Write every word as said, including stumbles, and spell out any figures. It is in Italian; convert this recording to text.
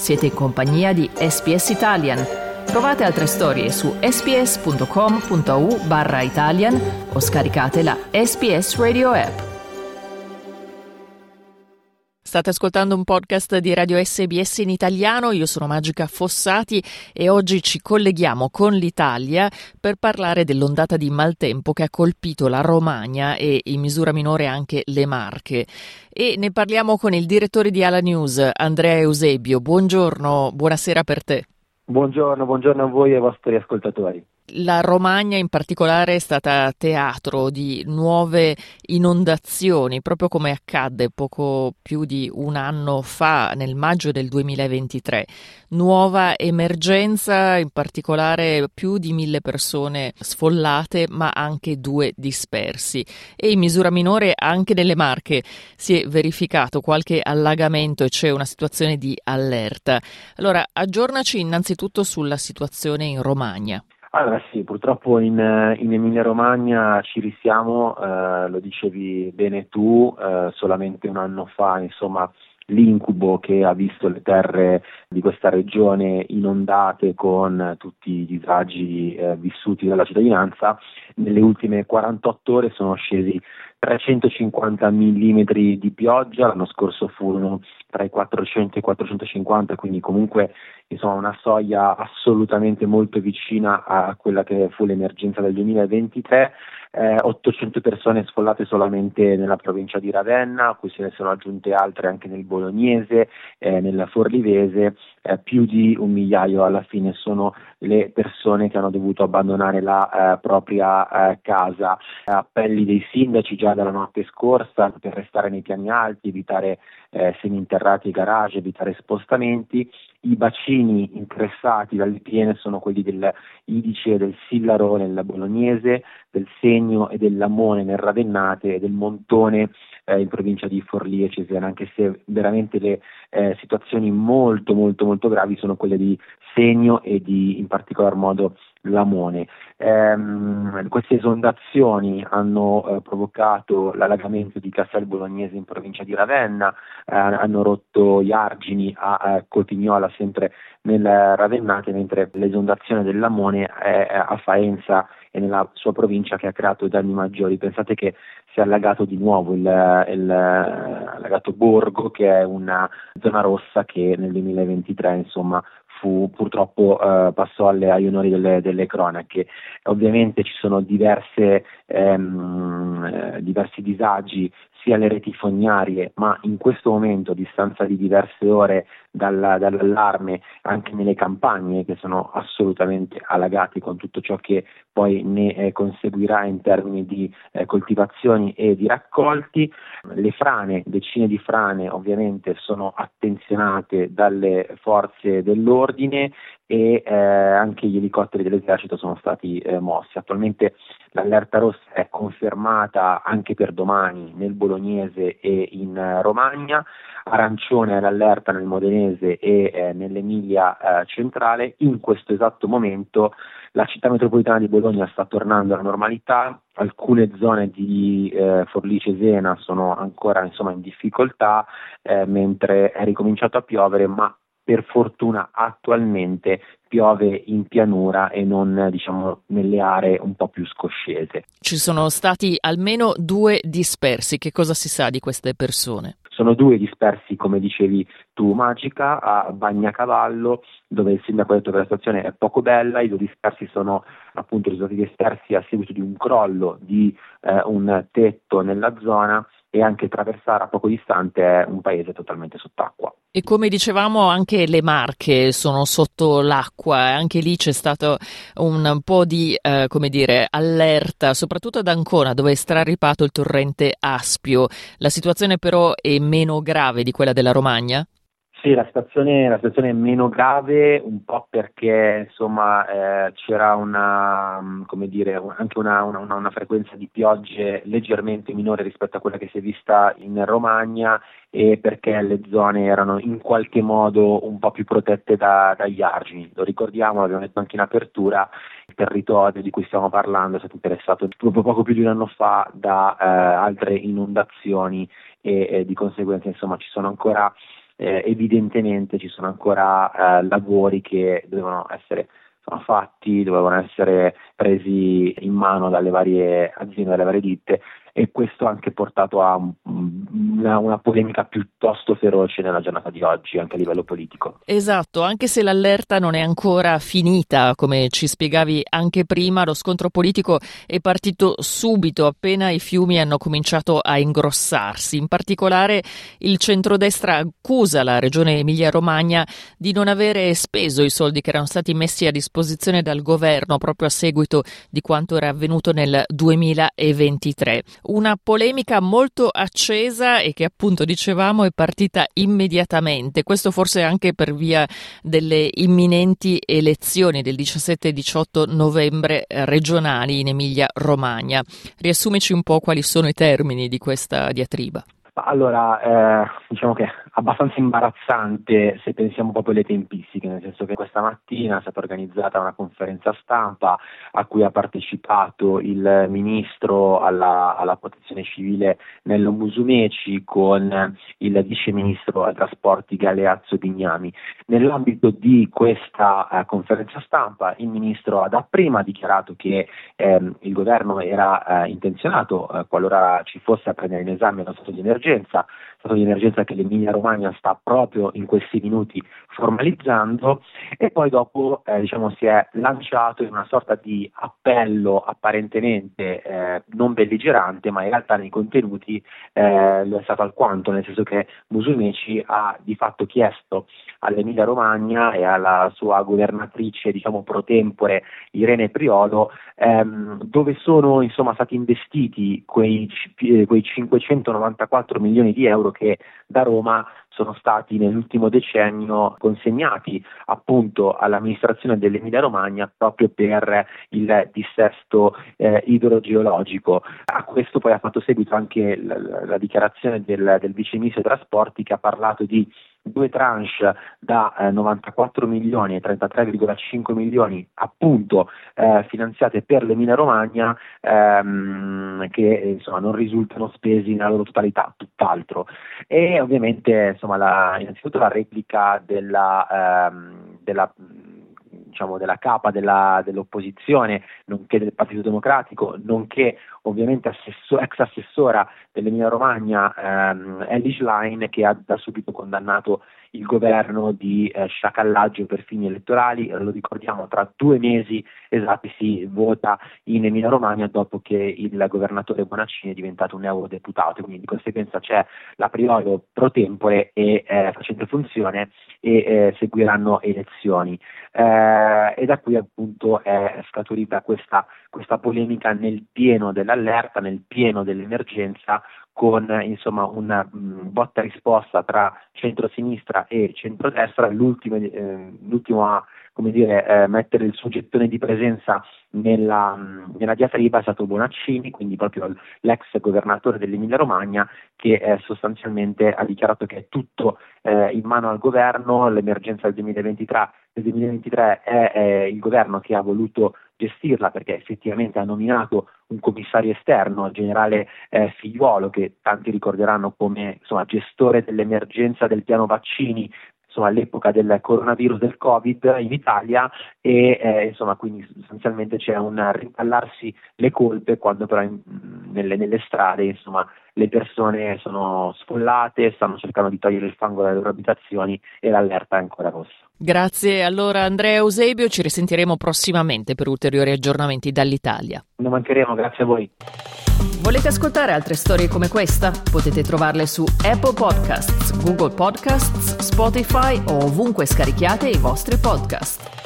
Siete in compagnia di S B S Italian. Trovate altre storie su sbs.com.au barra Italian o scaricate la S B S Radio app. State ascoltando un podcast di Radio S B S in italiano, io sono Magica Fossati e oggi ci colleghiamo con l'Italia per parlare dell'ondata di maltempo che ha colpito la Romagna e in misura minore anche le Marche. E ne parliamo con il direttore di Ala News, Andrea Eusebio. Buongiorno, buonasera per te. Buongiorno, buongiorno a voi e ai vostri ascoltatori. La Romagna in particolare è stata teatro di nuove inondazioni, proprio come accadde poco più di un anno fa, nel maggio del duemilaventitré. Nuova emergenza, in particolare più di mille persone sfollate, ma anche due dispersi. E in misura minore anche nelle Marche si è verificato qualche allagamento e c'è una situazione di allerta. Allora, aggiornaci innanzitutto sulla situazione in Romagna. Allora sì, purtroppo in, in Emilia-Romagna ci risiamo, eh, lo dicevi bene tu, eh, solamente un anno fa, insomma, l'incubo che ha visto le terre di questa regione inondate con tutti i disagi eh, vissuti dalla cittadinanza. Nelle ultime quarantotto ore sono scesi trecentocinquanta millimetri di pioggia, l'anno scorso furono tra i quattrocento e i quattrocentocinquanta, quindi comunque insomma una soglia assolutamente molto vicina a quella che fu l'emergenza del duemilaventitré. Eh, ottocento persone sfollate solamente nella provincia di Ravenna, a cui se ne sono aggiunte altre anche nel Bolognese, eh, nella Forlivese, eh, più di un migliaio alla fine sono le persone che hanno dovuto abbandonare la eh, propria eh, casa. Appelli dei sindaci già dalla notte scorsa per restare nei piani alti, evitare eh, seminterrati e garage, evitare spostamenti. I bacini interessati dalle piene sono quelli del Idice e del Sillaro nel Bolognese, del Segno e del Lamone nel Ravennate e del Montone eh, in provincia di Forlì e Cesena, anche se veramente le eh, situazioni molto molto molto gravi sono quelle di Segno e di in particolar modo Lamone. Ehm, queste esondazioni hanno eh, provocato l'allagamento di Castel Bolognese in provincia di Ravenna, eh, hanno rotto gli argini a, a Cotignola sempre nel Ravennate, mentre l'esondazione del Lamone è a Faenza e nella sua provincia che ha creato danni maggiori. Pensate che si è allagato di nuovo il, il allagato Borgo, che è una zona rossa che nel duemilaventitré insomma fu purtroppo eh, passò alle, agli onori delle, delle cronache. Ovviamente ci sono diverse ehm, eh, diversi disagi sia alle reti fognarie, ma in questo momento, a distanza di diverse ore dalla, dall'allarme, anche nelle campagne che sono assolutamente allagati con tutto ciò che poi ne eh, conseguirà in termini di eh, coltivazioni e di raccolti. Le frane, decine di frane ovviamente sono attenzionate dalle forze dell'ordine e eh, anche gli elicotteri dell'esercito sono stati eh, mossi. Attualmente l'allerta rossa è confermata anche per domani nel Bolognese e in eh, Romagna, arancione è l'allerta nel Modenese e eh, nell'Emilia eh, centrale. In questo esatto momento la città metropolitana di Bologna sta tornando alla normalità, alcune zone di eh, Forlì Cesena sono ancora insomma in difficoltà, eh, mentre è ricominciato a piovere, ma per fortuna attualmente piove in pianura e non diciamo nelle aree un po' più scoscese. Ci sono stati almeno due dispersi, che cosa si sa di queste persone? Sono due dispersi, come dicevi tu Magica, a Bagnacavallo, dove il sindaco ha detto che la situazione è poco bella. I due dispersi sono appunto risultati dispersi a seguito di un crollo di eh, un tetto nella zona, e anche Traversara, poco distante, è un paese totalmente sott'acqua. E come dicevamo anche le Marche sono sotto l'acqua, anche lì c'è stato un po' di eh, come dire allerta, soprattutto ad Ancona dove è straripato il torrente Aspio. La situazione però è meno grave di quella della Romagna? Sì, la situazione, la situazione è meno grave, un po' perché insomma eh, c'era una, come dire, anche una, una, una frequenza di piogge leggermente minore rispetto a quella che si è vista in Romagna, e perché le zone erano in qualche modo un po' più protette da, dagli argini. Lo ricordiamo, l'abbiamo detto anche in apertura, il territorio di cui stiamo parlando è stato interessato proprio poco più di un anno fa da eh, altre inondazioni e, e di conseguenza insomma ci sono ancora eh, evidentemente ci sono ancora eh, lavori che dovevano essere sono fatti, dovevano essere presi in mano dalle varie aziende, dalle varie ditte, e questo ha anche portato a una, una polemica piuttosto feroce nella giornata di oggi, anche a livello politico. Esatto, anche se l'allerta non è ancora finita, come ci spiegavi anche prima, lo scontro politico è partito subito appena i fiumi hanno cominciato a ingrossarsi. In particolare il centrodestra accusa la regione Emilia-Romagna di non avere speso i soldi che erano stati messi a disposizione dal governo proprio a seguito di quanto era avvenuto nel duemilaventitré. Una polemica molto accesa e che appunto dicevamo è partita immediatamente, questo forse anche per via delle imminenti elezioni del diciassette e diciotto novembre regionali in Emilia-Romagna. Riassumici un po' quali sono i termini di questa diatriba. Allora, eh, diciamo che è abbastanza imbarazzante se pensiamo proprio alle tempistiche, nel senso che questa mattina è stata organizzata una conferenza stampa a cui ha partecipato il ministro alla, alla protezione civile Nello Musumeci con il vice ministro ai trasporti Galeazzo Bignami. Nell'ambito di questa eh, conferenza stampa il ministro ha dapprima dichiarato che eh, il governo era eh, intenzionato, eh, qualora ci fosse a prendere in esame lo stato di emergenza, stato di emergenza che l'Emilia Romagna sta proprio in questi minuti formalizzando, e poi dopo eh, diciamo si è lanciato in una sorta di appello apparentemente eh, non belligerante, ma in realtà nei contenuti eh, lo è stato alquanto, nel senso che Musumeci ha di fatto chiesto all'Emilia Romagna e alla sua governatrice diciamo pro tempore Irene Priolo ehm, dove sono insomma stati investiti quei, quei cinquecentonovantaquattro milioni di euro che da Roma sono stati nell'ultimo decennio consegnati appunto all'amministrazione dell'Emilia Romagna proprio per il dissesto eh, idrogeologico. A questo poi ha fatto seguito anche la, la dichiarazione del, del vice ministro dei trasporti, che ha parlato di due tranche da eh, novantaquattro milioni e trentatré virgola cinque milioni appunto eh, finanziate per l'Emilia Romagna ehm, che insomma non risultano spesi nella loro totalità, tutt'altro. E ovviamente insomma la, innanzitutto la replica della, ehm, della diciamo della capa della, dell'opposizione, nonché del Partito Democratico, nonché ovviamente assessor, ex assessora dell'Emilia Romagna ehm, Elly Schlein, che ha da subito condannato il governo di eh, sciacallaggio per fini elettorali. Lo ricordiamo, tra due mesi esatti si vota in Emilia Romagna dopo che il governatore Bonaccini è diventato un eurodeputato, quindi di conseguenza c'è la Priolo pro tempore e eh, facente funzione e eh, seguiranno elezioni. Eh, e da qui appunto è scaturita questa, questa polemica nel pieno dell'allerta, nel pieno dell'emergenza, con insomma una mh, botta risposta tra centrosinistra e centrodestra. L'ultimo, eh, l'ultimo a come dire, eh, mettere il suo gettone di presenza nella, mh, nella diatriba è stato Bonaccini, quindi proprio l'ex governatore dell'Emilia Romagna, che eh, sostanzialmente ha dichiarato che è tutto eh, in mano al governo. L'emergenza del duemilaventitré, del duemilaventitré è, è il governo che ha voluto gestirla, perché effettivamente ha nominato un commissario esterno, il generale eh, Figliuolo, che tanti ricorderanno come insomma gestore dell'emergenza del piano vaccini insomma all'epoca del coronavirus, del Covid in Italia, e eh, insomma quindi sostanzialmente c'è un ripallarsi le colpe quando però in, nelle, nelle strade insomma le persone sono sfollate, stanno cercando di togliere il fango dalle loro abitazioni e l'allerta è ancora rossa. Grazie allora Andrea Eusebio, ci risentiremo prossimamente per ulteriori aggiornamenti dall'Italia. Non mancheremo, grazie a voi. Volete ascoltare altre storie come questa? Potete trovarle su Apple Podcasts, Google Podcasts, Spotify o ovunque scarichiate i vostri podcast.